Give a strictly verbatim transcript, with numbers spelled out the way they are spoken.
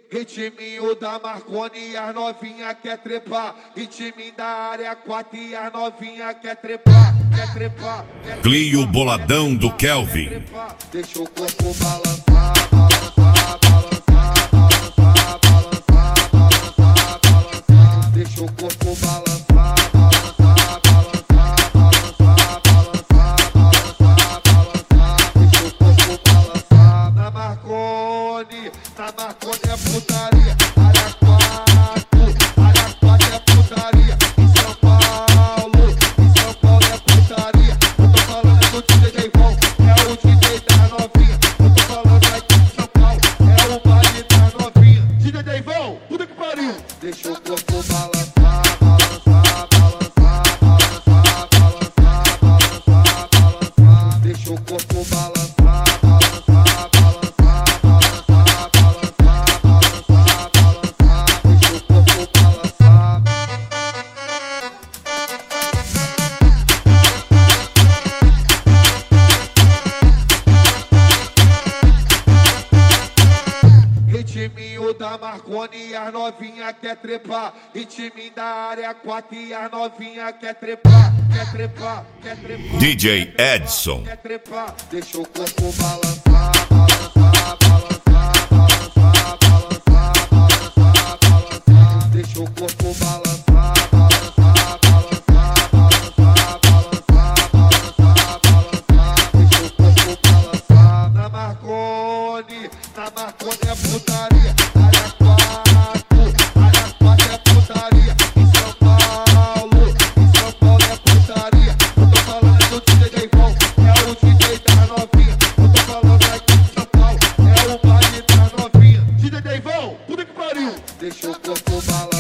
Ritminho da Marconi e as novinha quer trepar. Ritminho da área quatro e as novinha quer trepar. Quer trepar, quer trepar. Clio Boladão do Kelvin. Deixa o corpo balançar, balançar, balançar, balançar, balançar, balançar, balançar. Deixa o corpo balançar, balançar, balançar, balançar, balançar, balançar, balançar. Deixa o corpo balançar. Na Marconi, na Marconi é putaria. Área quatro, área quatro é putaria. Em São Paulo, em São Paulo é putaria. Eu tô falando do D J Deivão, é o D J das novinha. Eu tô falando aqui em São Paulo, é o baile das novinha. D J Deivão, puta que pariu. Deixa o corpo balançar, balançar, balançar, balançar, balançar, balançar, balançar. Deixa o corpo balançar, balançar, balançar, balançar, balançar, balançar, balançar. Deixa o corpo balançar. Ritminho da Marconi e as novinha quer trepar. Ritminho da área quatro e as novinha quer trepar. Quer trepar, quer trepar. D J Edson. Quer trepar. Deixa o corpo balançar, balançar, balançar, balançar, balançar, balançar, balançar. Deixa o corpo balançar, balançar, balançar, balançar, balançar, balançar, balançar. Deixa o corpo balançar. Na Marconi, na Marconi é putaria. Área quatro, área quatro é putaria. Em São Paulo, em São Paulo é putaria. Eu tô falando do D J Deivão, é o D J das novinha. Eu tô falando aqui em São Paulo, é o baile das novinha. D J Deivão, puta que pariu. Deixa o corpo balançar.